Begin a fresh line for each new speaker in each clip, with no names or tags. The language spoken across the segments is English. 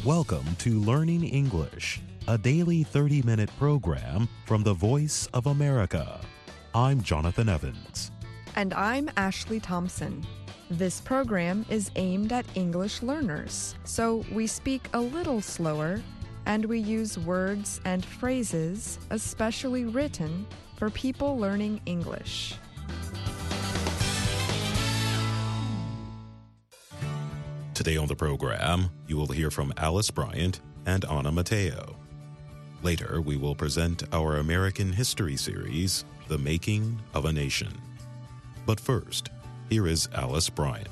Welcome to Learning English, a daily 30-minute program from the Voice of America. I'm Jonathan Evans.
And I'm Ashley Thompson. This program is aimed at English learners, so we speak a little slower and we use words and phrases especially written for people learning English.
Today on the program, you will hear from Alice Bryant and Anna Mateo. Later, we will present our American history series, The Making of a Nation. But first, here is Alice Bryant.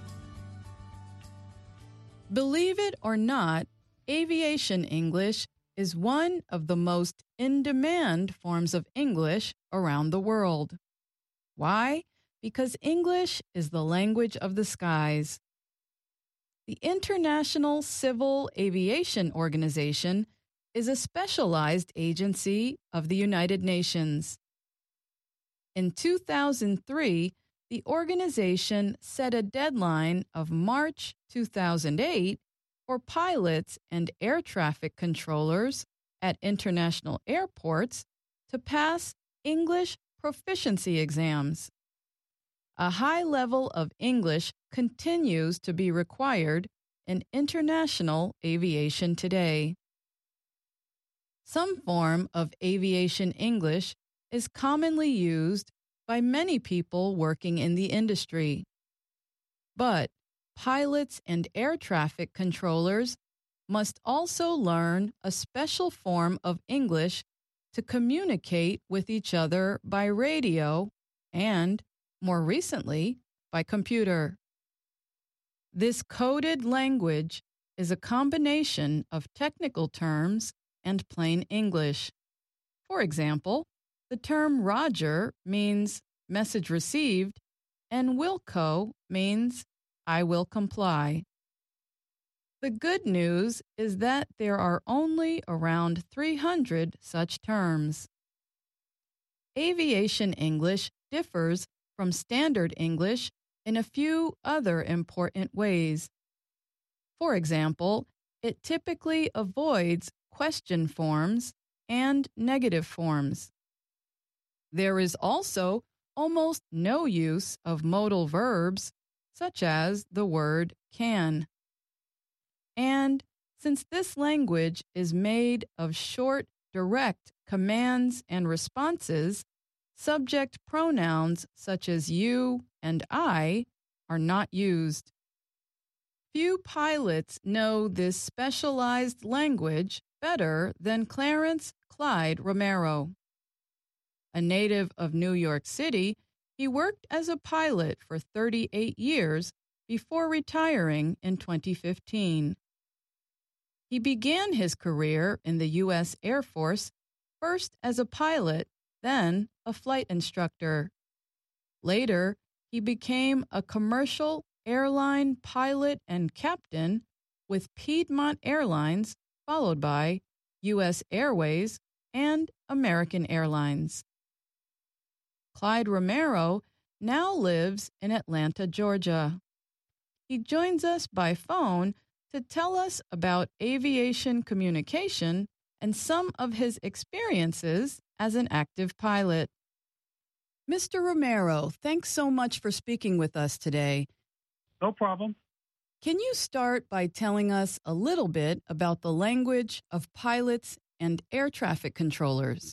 Believe it or not, aviation English is one of the most in-demand forms of English around the world. Why? Because English is the language of the skies. The International Civil Aviation Organization is a specialized agency of the United Nations. In 2003, the organization set a deadline of March 2008 for pilots and air traffic controllers at international airports to pass English proficiency exams. A high level of English continues to be required in international aviation today. Some form of aviation English is commonly used by many people working in the industry. But pilots and air traffic controllers must also learn a special form of English to communicate with each other by radio and, more recently, by computer. This coded language is a combination of technical terms and plain English. For example, the term Roger means message received, and Wilco means I will comply. The good news is that there are only around 300 such terms. Aviation English differs from standard English in a few other important ways. For example, it typically avoids question forms and negative forms. There is also almost no use of modal verbs, such as the word can. And since this language is made of short, direct commands and responses, subject pronouns such as you and I are not used. Few pilots know this specialized language better than Clarence Clyde Romero. A native of New York City, he worked as a pilot for 38 years before retiring in 2015. He began his career in the U.S. Air Force, first as a pilot, then a flight instructor. Later, he became a commercial airline pilot and captain with Piedmont Airlines, followed by U.S. Airways and American Airlines. Clyde Romero now lives in Atlanta, Georgia. He joins us by phone to tell us about aviation communication and some of his experiences as an active pilot. Mr. Romero, thanks so much for speaking with us today.
No problem.
Can you start by telling us a little bit about the language of pilots and air traffic controllers?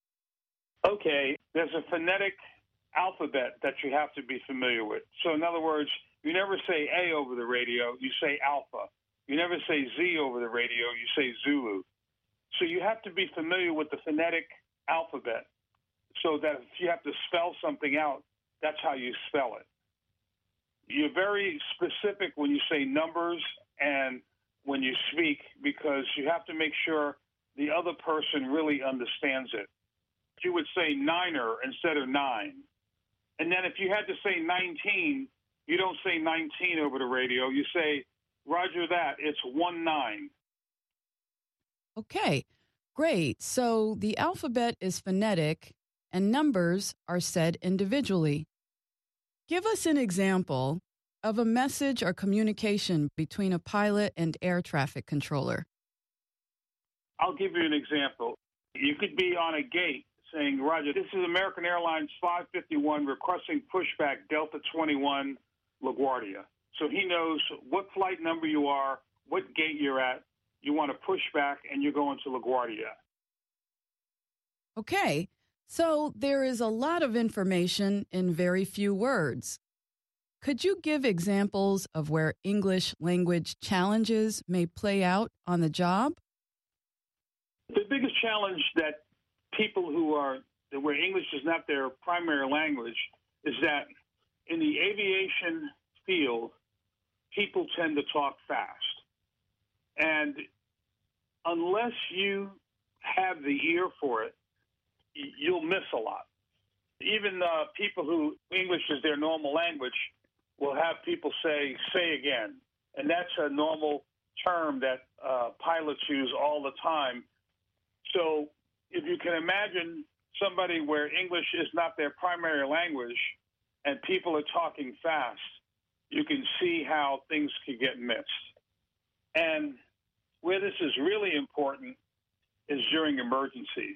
Okay, there's a phonetic alphabet that you have to be familiar with. So in other words, you never say A over the radio, you say Alpha. You never say Z over the radio, you say Zulu. So you have to be familiar with the phonetic alphabet so that if you have to spell something out, that's how you spell it. You're very specific when you say numbers and when you speak because you have to make sure the other person really understands it. You would say niner instead of nine. And then if you had to say 19, you don't say 19 over the radio. You say, Roger that, it's 19.
Okay, great. So the alphabet is phonetic and numbers are said individually. Give us an example of a message or communication between a pilot and air traffic controller?
I'll give you an example. You could be on a gate saying, Roger, this is American Airlines 551 requesting pushback Delta 21 LaGuardia. So he knows what flight number you are, what gate you're at, you want to push back, and you're going to LaGuardia.
Okay, so there is a lot of information in very few words. Could you give examples of where English language challenges may play out on the job?
The biggest challenge that people where English is not their primary language is that in the aviation field, people tend to talk fast. And unless you have the ear for it, you'll miss a lot. Even people who English is their normal language will have people say again. And that's a normal term that pilots use all the time. So if you can imagine somebody where English is not their primary language and people are talking fast, you can see how things could get missed. And where this is really important is during emergencies.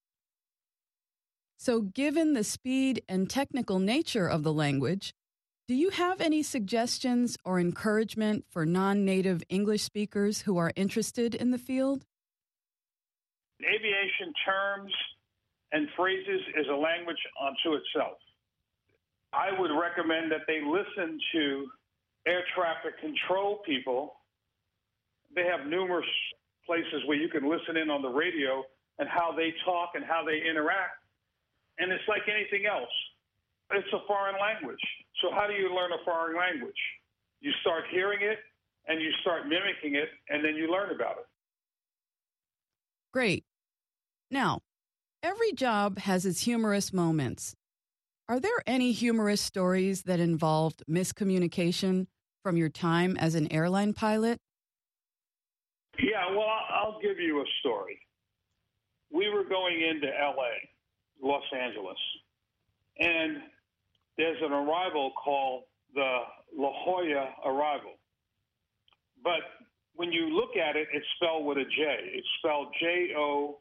So given the speed and technical nature of the language, do you have any suggestions or encouragement for non-native English speakers who are interested in the field?
Aviation terms and phrases is a language unto itself. I would recommend that they listen to air traffic control people. They have numerous places where you can listen in on the radio and how they talk and how they interact. And it's like anything else. It's a foreign language. So how do you learn a foreign language? You start hearing it and you start mimicking it, and then you learn about it.
Great. Now, every job has its humorous moments. Are there any humorous stories that involved miscommunication from your time as an airline pilot?
Yeah, well, I'll give you a story. We were going into L.A., Los Angeles, and there's an arrival called the La Jolla arrival. But when you look at it, it's spelled with a J. It's spelled Jolla.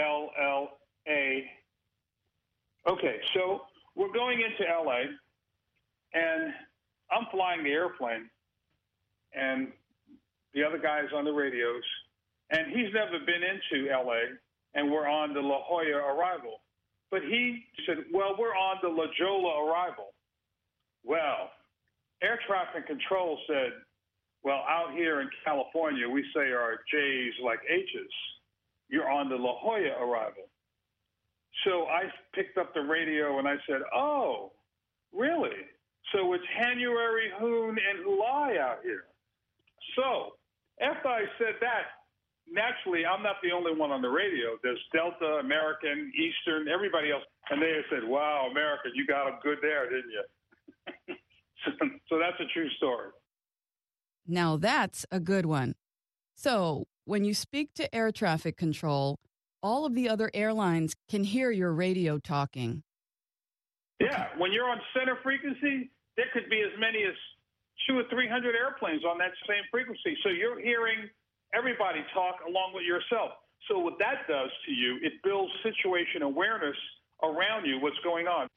Okay, so we're going into L.A., and I'm flying the airplane, and the other guy's on the radios, and he's never been into L.A., and we're on the La Jolla arrival. But he said, well, we're on the La Jolla arrival. Well, air traffic control said, well, out here in California, we say our J's like H's. You're on the La Jolla arrival. So I picked up the radio and I said, oh, really? So it's January, Hoon, and July out here. So after I said that, naturally, I'm not the only one on the radio. There's Delta, American, Eastern, everybody else. And they said, wow, American, you got them good there, didn't you? So that's a true story.
Now that's a good one. So when you speak to air traffic control, all of the other airlines can hear your radio talking.
Yeah, when you're on center frequency, there could be as many as 200 or 300 airplanes on that same frequency. So you're hearing everybody talk along with yourself. So what that does to you, it builds situation awareness around you, what's going on.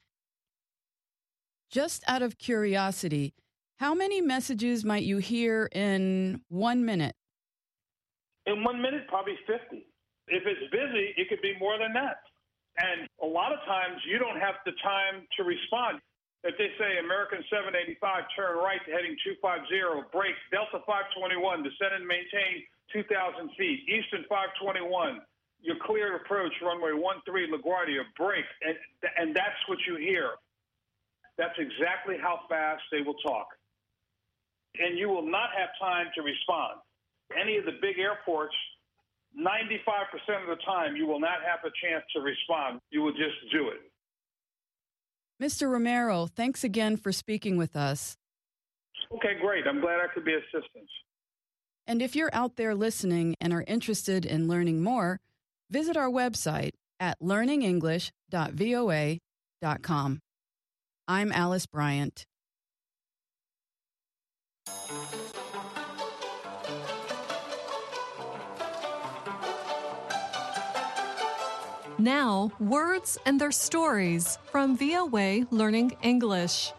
Just out of curiosity, how many messages might you hear in 1 minute?
In 1 minute, probably 50. If it's busy, it could be more than that. And a lot of times you don't have the time to respond. If they say American 785, turn right to heading 250, brake, Delta 521, descend and maintain 2,000 feet, Eastern 521, you're clear to approach runway 13 LaGuardia, brake, and that's what you hear. That's exactly how fast they will talk. And you will not have time to respond. Any of the big airports, 95% of the time, you will not have a chance to respond. You will just do it.
Mr. Romero, thanks again for speaking with us.
Okay, great. I'm glad I could be of assistance.
And if you're out there listening and are interested in learning more, visit our website at learningenglish.voa.com. I'm Alice Bryant.
Now, words and their stories from VOA Learning English.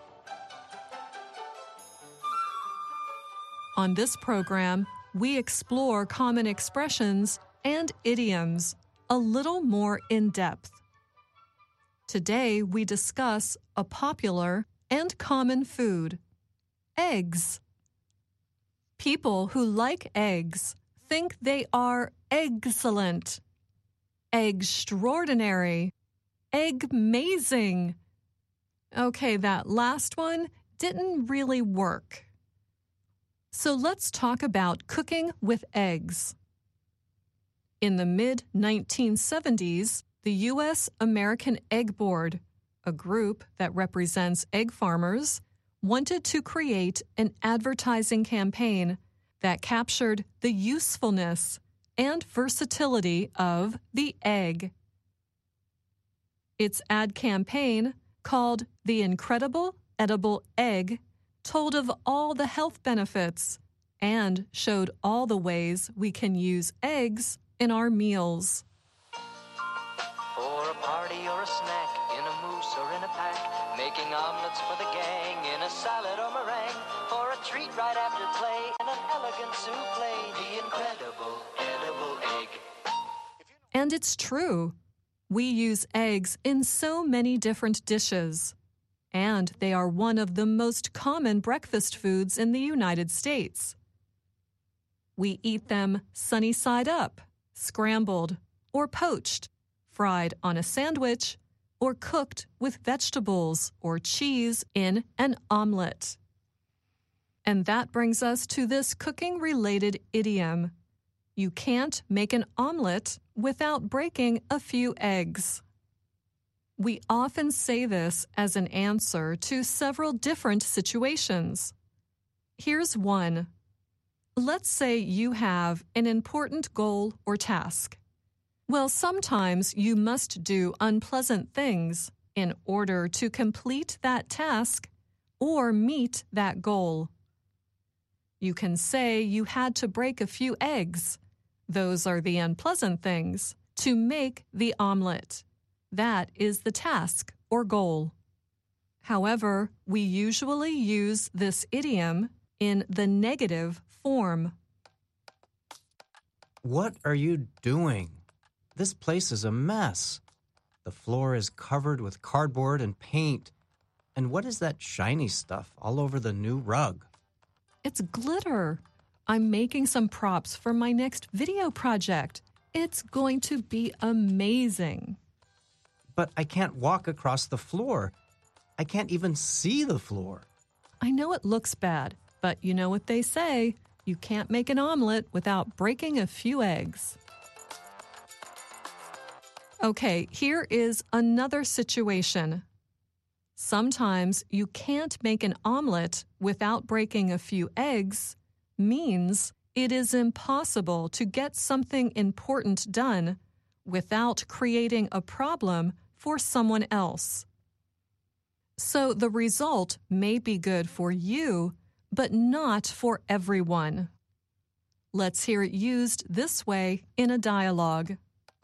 On this program, we explore common expressions and idioms a little more in depth. Today, we discuss a popular and common food, eggs. People who like eggs think they are egg-cellent, egg-extraordinary, egg-mazing. Okay, that last one didn't really work. So let's talk about cooking with eggs. In the mid-1970s, the U.S. American Egg Board, a group that represents egg farmers, wanted to create an advertising campaign that captured the usefulness and versatility of the egg. Its ad campaign, called The Incredible Edible Egg, told of all the health benefits and showed all the ways we can use eggs in our meals.
For a party or a snack, in a mousse or in a pack, making omelets for the gang, in a salad or meringue, for a treat right after play, in an elegant souffle, the incredible edible egg.
And it's true. We use eggs in so many different dishes. And they are one of the most common breakfast foods in the United States. We eat them sunny side up, scrambled, or poached, fried on a sandwich, or cooked with vegetables or cheese in an omelet. And that brings us to this cooking-related idiom. You can't make an omelet without breaking a few eggs. We often say this as an answer to several different situations. Here's one. Let's say you have an important goal or task. Well, sometimes you must do unpleasant things in order to complete that task or meet that goal. You can say you had to break a few eggs. Those are the unpleasant things to make the omelet. That is the task or goal. However, we usually use this idiom in the negative form.
What are you doing? This place is a mess. The floor is covered with cardboard and paint. And what is that shiny stuff all over the new rug?
It's glitter. I'm making some props for my next video project. It's going to be amazing.
But I can't walk across the floor. I can't even see the floor.
I know it looks bad, but you know what they say. You can't make an omelet without breaking a few eggs. Okay, here is another situation. Sometimes you can't make an omelet without breaking a few eggs means it is impossible to get something important done without creating a problem for someone else. So the result may be good for you, but not for everyone. Let's hear it used this way in a dialogue.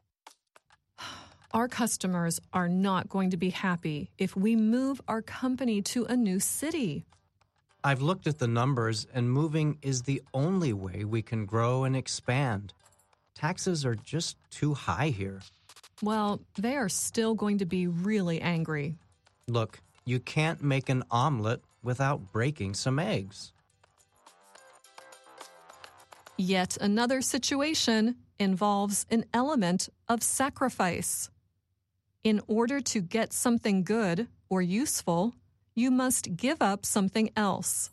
Our customers are not going to be happy if we move our company to a new city.
I've looked at the numbers, and moving is the only way we can grow and expand. Taxes are just too high here.
Well, they are still going to be really angry.
Look, you can't make an omelet without breaking some eggs.
Yet another situation involves an element of sacrifice. In order to get something good or useful, you must give up something else.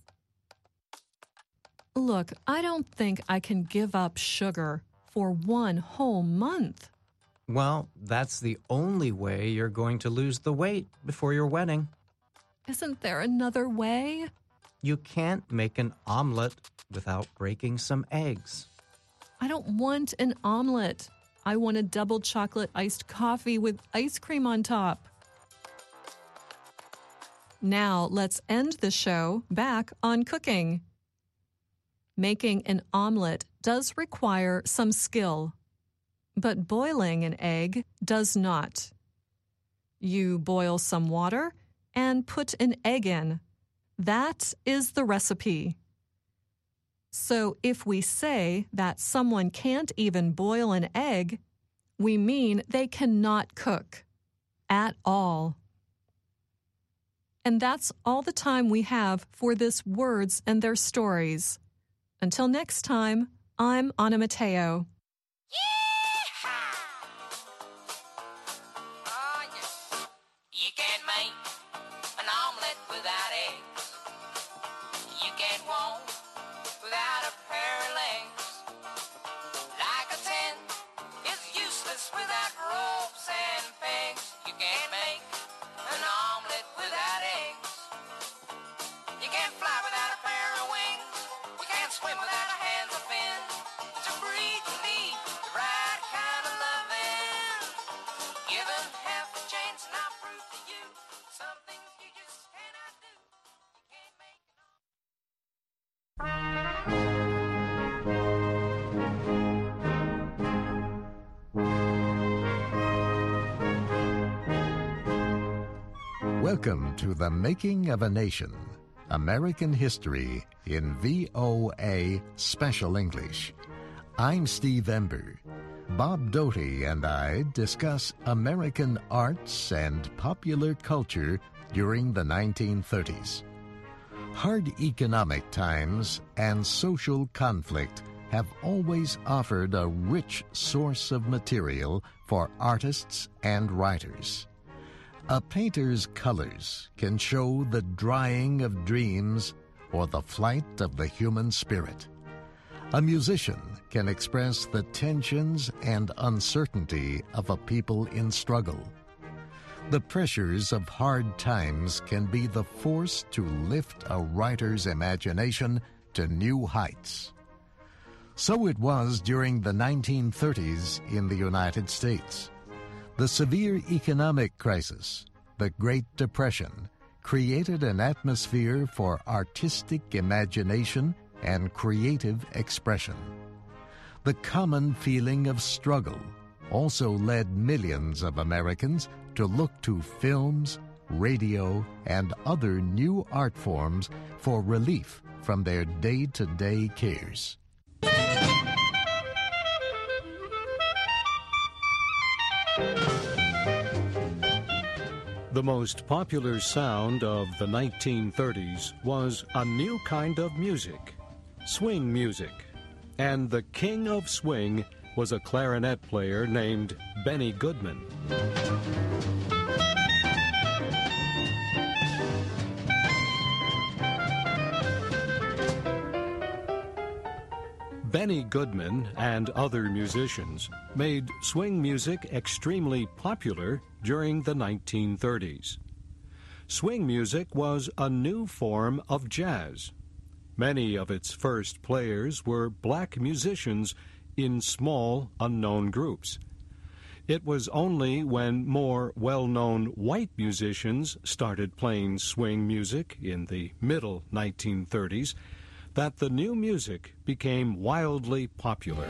Look, I don't think I can give up sugar for 1 whole month.
Well, that's the only way you're going to lose the weight before your wedding.
Isn't there another way?
You can't make an omelet without breaking some eggs.
I don't want an omelet. I want a double chocolate iced coffee with ice cream on top. Now let's end the show back on cooking. Making an omelet does require some skill, but boiling an egg does not. You boil some water and put an egg in. That is the recipe. So if we say that someone can't even boil an egg, we mean they cannot cook at all. And that's all the time we have for this Words and Their Stories. Until next time, I'm Anna Mateo.
You can't make an omelet without eggs. You can't walk without a pair of legs. Like a tent is useless without ropes and pegs. You can't make an omelet without eggs. You can't fly without a pair of wings. You can't swim without a hands or fins. To breathe, you need the right kind of loving. Given half a chance and I'll prove to you some things you just cannot do. You can't make an
Welcome to The Making of a Nation, American History in VOA Special English. I'm Steve Ember. Bob Doty and I discuss American arts and popular culture during the 1930s. Hard economic times and social conflict have always offered a rich source of material for artists and writers. A painter's colors can show the drying of dreams or the flight of the human spirit. A musician can express the tensions and uncertainty of a people in struggle. The pressures of hard times can be the force to lift a writer's imagination to new heights. So it was during the 1930s in the United States. The severe economic crisis, the Great Depression, created an atmosphere for artistic imagination and creative expression. The common feeling of struggle also led millions of Americans to look to films, radio, and other new art forms for relief from their day-to-day cares.
The most popular sound of the 1930s was a new kind of music, swing music. And the king of swing was a clarinet player named Benny Goodman. Benny Goodman and other musicians made swing music extremely popular during the 1930s. Swing music was a new form of jazz. Many of its first players were black musicians in small, unknown groups. It was only when more well-known white musicians started playing swing music in the middle 1930s that the new music became wildly popular.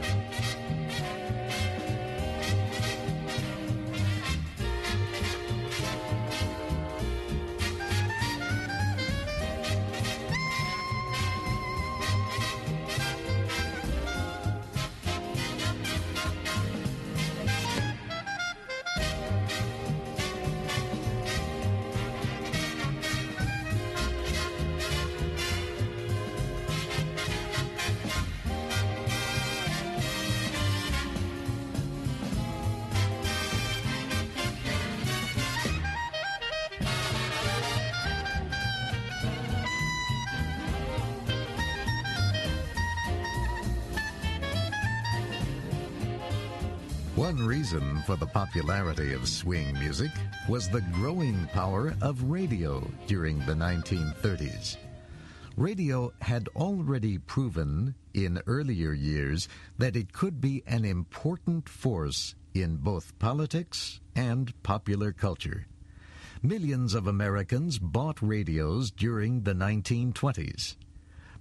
One reason for the popularity of swing music was the growing power of radio during the 1930s. Radio had already proven in earlier years that it could be an important force in both politics and popular culture. Millions of Americans bought radios during the 1920s.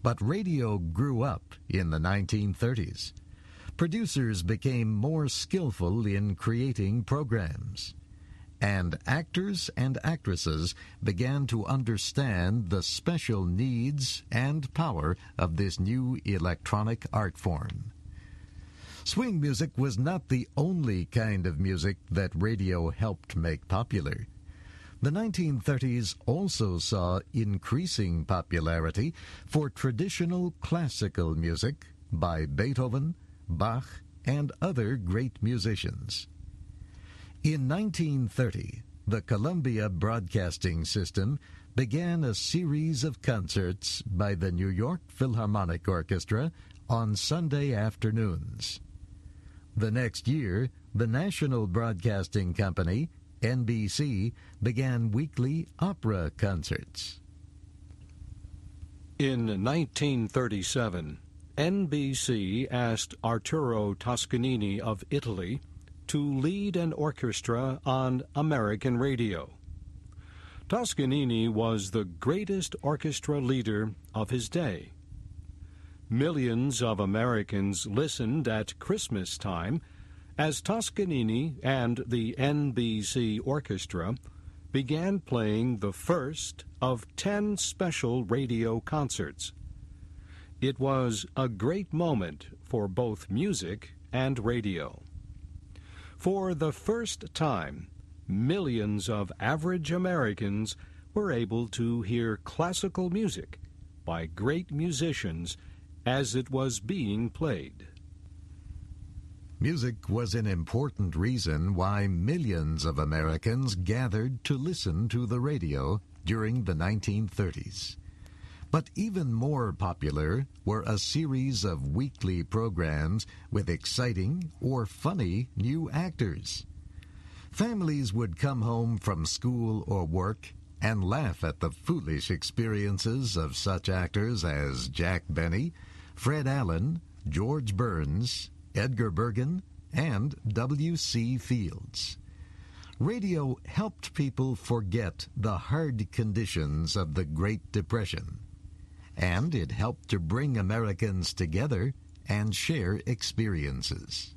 But radio grew up in the 1930s. Producers became more skillful in creating programs. And actors and actresses began to understand the special needs and power of this new electronic art form. Swing music was not the only kind of music that radio helped make popular. The 1930s also saw increasing popularity for traditional classical music by Beethoven, Bach, and other great musicians. In 1930, the Columbia Broadcasting System began a series of concerts by the New York Philharmonic Orchestra on Sunday afternoons. The next year, the National Broadcasting Company, NBC, began weekly opera concerts.
In 1937, NBC asked Arturo Toscanini of Italy to lead an orchestra on American radio. Toscanini was the greatest orchestra leader of his day. Millions of Americans listened at Christmas time as Toscanini and the NBC Orchestra began playing the first of 10 special radio concerts. It was a great moment for both music and radio. For the first time, millions of average Americans were able to hear classical music by great musicians as it was being played.
Music was an important reason why millions of Americans gathered to listen to the radio during the 1930s. But even more popular were a series of weekly programs with exciting or funny new actors. Families would come home from school or work and laugh at the foolish experiences of such actors as Jack Benny, Fred Allen, George Burns, Edgar Bergen, and W.C. Fields. Radio helped people forget the hard conditions of the Great Depression, and it helped to bring Americans together and share experiences.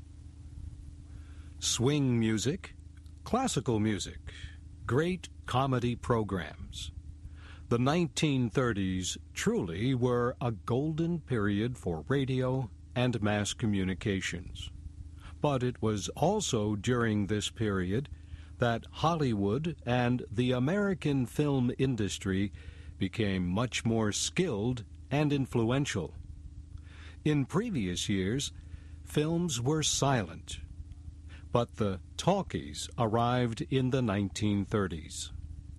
Swing music, classical music, great comedy programs. The 1930s truly were a golden period for radio and mass communications. But it was also during this period that Hollywood and the American film industry became much more skilled and influential. In previous years, films were silent, but the talkies arrived in the 1930s.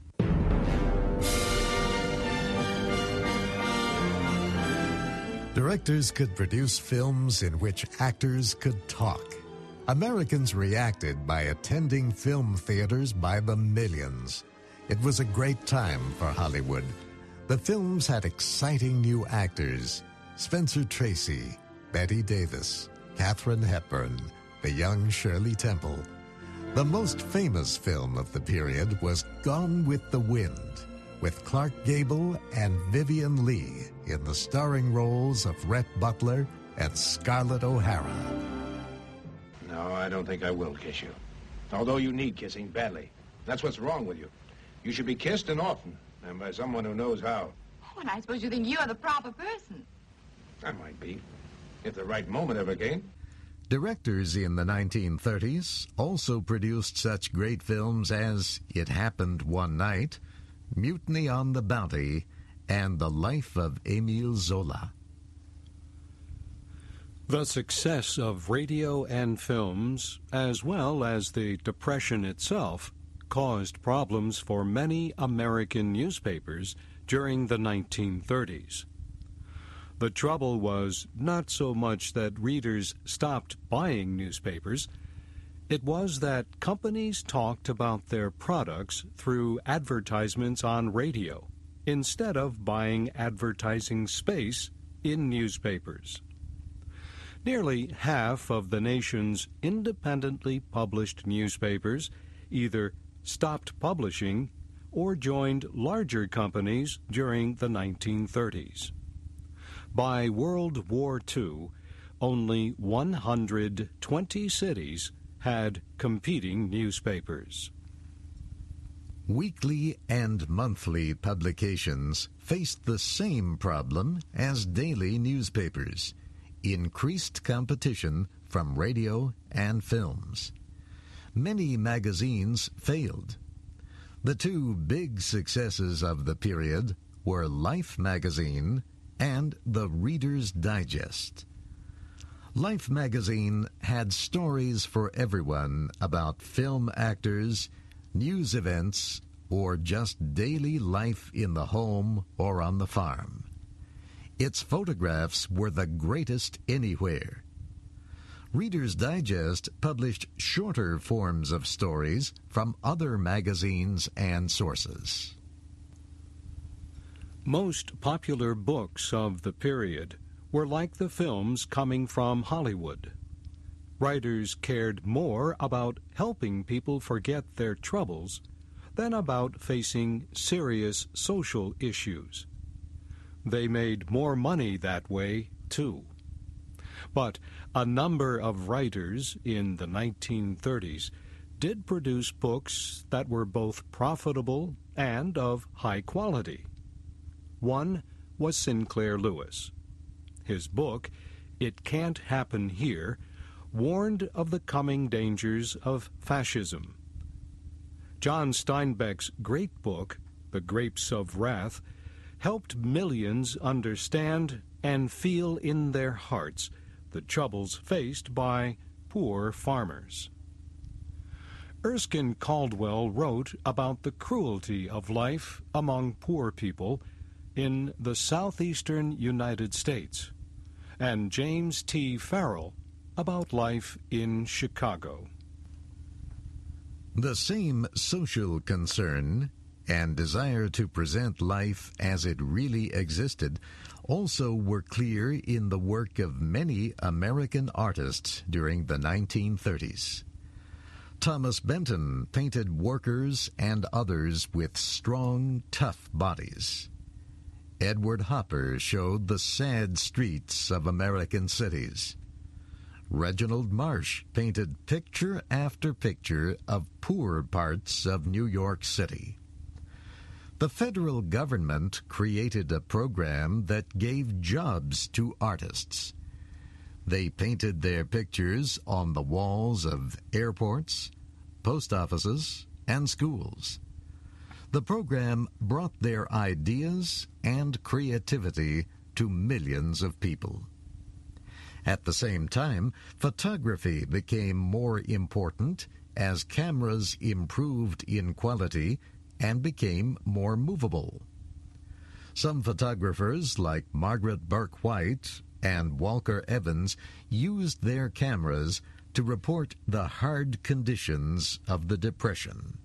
Directors could produce films in which actors could talk. Americans reacted by attending film theaters by the millions. It was a great time for Hollywood. The films had exciting new actors: Spencer Tracy, Bette Davis, Katharine Hepburn, the young Shirley Temple. The most famous film of the period was Gone with the Wind, with Clark Gable and Vivien Leigh in the starring roles of Rhett Butler and Scarlett O'Hara.
No, I don't think I will kiss you. Although you need kissing badly. That's what's wrong with you. You should be kissed and often, and by someone who knows how.
Oh, and I suppose you think you're the proper person.
I might be, if the right moment ever came.
Directors in the 1930s also produced such great films as It Happened One Night, Mutiny on the Bounty, and The Life of Émile Zola.
The success of radio and films, as well as the Depression itself, caused problems for many American newspapers during the 1930s. The trouble was not so much that readers stopped buying newspapers. It was that companies talked about their products through advertisements on radio instead of buying advertising space in newspapers. Nearly half of the nation's independently published newspapers either stopped publishing or joined larger companies during the 1930s. By World War II, only 120 cities had competing newspapers.
Weekly and monthly publications faced the same problem as daily newspapers: increased competition from radio and films. Many magazines failed. The two big successes of the period were Life magazine and the Reader's Digest. Life magazine had stories for everyone about film actors, news events, or just daily life in the home or on the farm. Its photographs were the greatest anywhere. Reader's Digest published shorter forms of stories from other magazines and sources.
Most popular books of the period were like the films coming from Hollywood. Writers cared more about helping people forget their troubles than about facing serious social issues. They made more money that way, too. But a number of writers in the 1930s did produce books that were both profitable and of high quality. One was Sinclair Lewis. His book, It Can't Happen Here, warned of the coming dangers of fascism. John Steinbeck's great book, The Grapes of Wrath, helped millions understand and feel in their hearts the troubles faced by poor farmers. Erskine Caldwell wrote about the cruelty of life among poor people in the southeastern United States, and James T. Farrell about life in Chicago.
The same social concern and desire to present life as it really existed also were clear in the work of many American artists during the 1930s. Thomas Benton painted workers and others with strong, tough bodies. Edward Hopper showed the sad streets of American cities. Reginald Marsh painted picture after picture of poor parts of New York City. The federal government created a program that gave jobs to artists. They painted their pictures on the walls of airports, post offices, and schools. The program brought their ideas and creativity to millions of people. At the same time, photography became more important as cameras improved in quality and became more movable. Some photographers, like Margaret Burke White and Walker Evans, used their cameras to report the hard conditions of the Depression.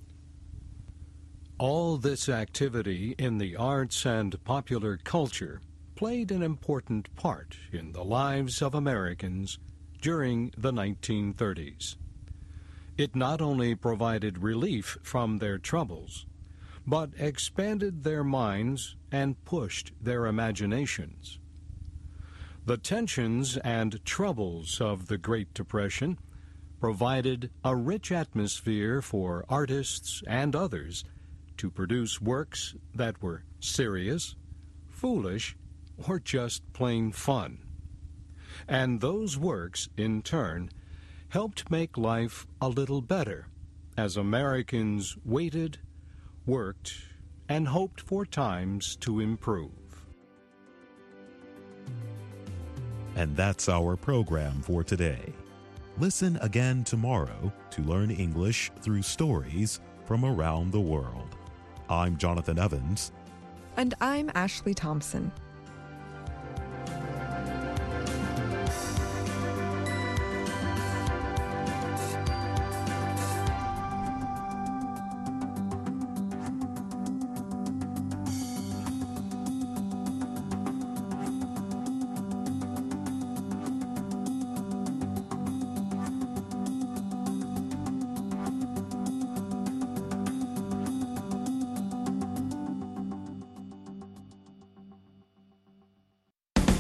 All this activity in the arts and popular culture played an important part in the lives of Americans during the 1930s. It not only provided relief from their troubles, but expanded their minds and pushed their imaginations. The tensions and troubles of the Great Depression provided a rich atmosphere for artists and others to produce works that were serious, foolish, or just plain fun. And those works, in turn, helped make life a little better as Americans waited, worked, and hoped for times to improve.
And that's our program for today. Listen again tomorrow to learn English through stories from around the world. I'm Jonathan Evans.
And I'm Ashley Thompson.